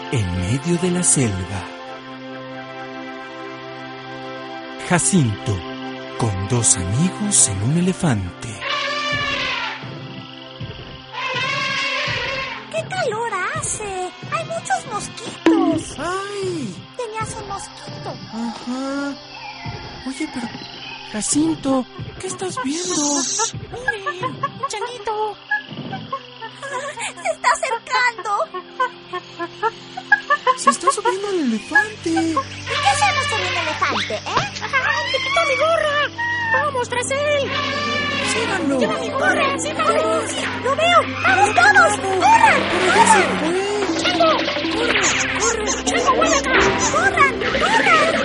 en medio de la selva. Jacinto, con dos amigos en un elefante. ¡Qué calor hace! ¡Hay muchos mosquitos! ¡Ay! Tenías un mosquito. Ajá. Oye, pero... Jacinto, ¿qué estás viendo? ¡Miren! ¡Changuito! ¡Se está acercando! Se está subiendo el elefante. ¿Y qué hacemos con un elefante, ¡Te quitó mi gorra! ¡Vamos tras él! ¡Síganlo! ¡Lleva mi gorra! ¡Síganlo! ¡Sí! ¡Lo veo! ¡Vamos todos! ¡Corran! ¡Ya se fue! ¡Chango! ¡Corre! ¡Chango, vuelve acá! ¡Corran! ¡Corran!